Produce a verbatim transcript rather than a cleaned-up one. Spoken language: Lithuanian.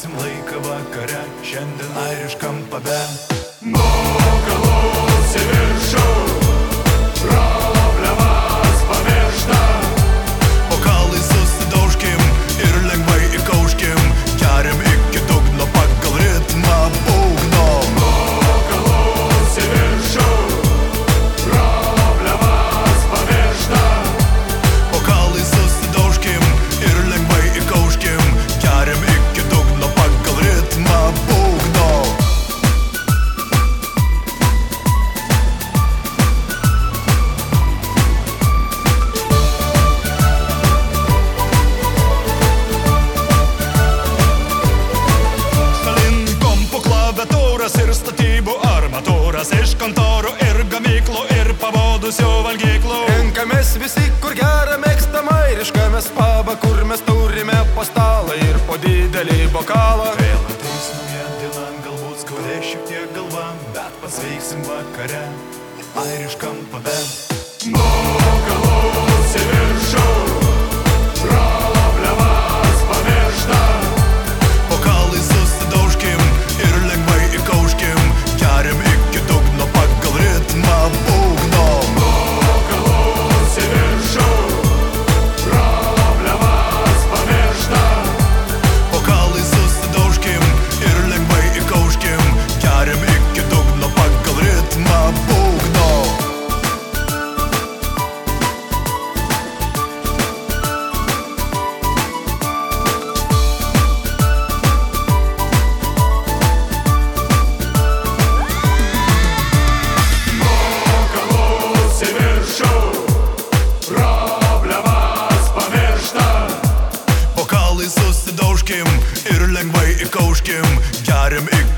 praleisim laiką vakare, šiandien airiškam pabe. Nuo galvos į viršų, problemas pamiršta. Bokalai susidaužkim ir lengvai įkauškim, geriam iki dugno pagal ritmą būgno. Nuo galvos į viršų, problemas pamiršta. Bokalai susidaužkim ir lengvai įkauškim, geriam iki dugno pagal ritmą būgno. Ir statybų armatūras iš kontorų ir gamyklų ir pavodusių valgyklų. Renkamės visi, kur gerą mėgstam airišką mes pabą, kur mes turime po stalą ir po didelį bokalą. Vėl ateis nauja diena, galbūt skaudė šiek tiek galva, bet pasveiksim vakare airiškam pabe. Nuo galvos į viršų, problemas pamiršta. Bokalai susidaužkim ir lengvai įkauškim, geriam iki dugno pagal ritmą būgno. Nuo galvos į viršų, problemas pamiršta. Bokalai susidaužkim ir lengvai įkauškim, geriam iki dugno pagal ritmą būgno. Bokalai susidaužkim ir lengvai įkauškim, geriam iki